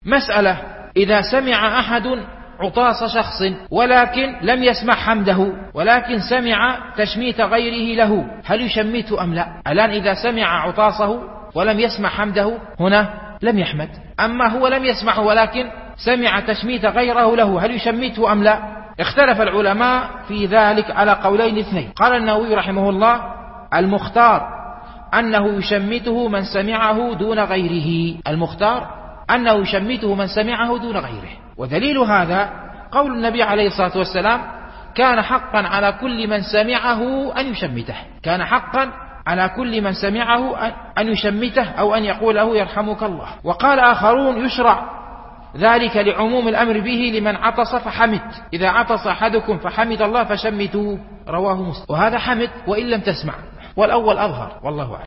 مسألة: إذا سمع أحد عطاس شخص ولكن لم يسمع حمده، ولكن سمع تشميت غيره له، هل يشمته أم لا؟ الآن إذا سمع عطاسه ولم يسمع حمده هنا لم يحمد. أما هو لم يسمعه ولكن سمع تشميت غيره له، هل يشمته أم لا؟ اختلف العلماء في ذلك على قولين اثنين. قال النووي رحمه الله: المختار أنه يشمته من سمعه دون غيره، المختار أنه يشمته من سمعه دون غيره. ودليل هذا قول النبي عليه الصلاة والسلام: كان حقا على كل من سمعه أن يشمته، كان حقا على كل من سمعه أن يشمته أو أن يقول له يرحمك الله. وقال آخرون: يشرع ذلك لعموم الأمر به لمن عطس فحمد، إذا عطس أحدكم فحمد الله فشمتوه، رواه مسلم. وهذا حمد وإن لم تسمع، والأول أظهر والله أعلم.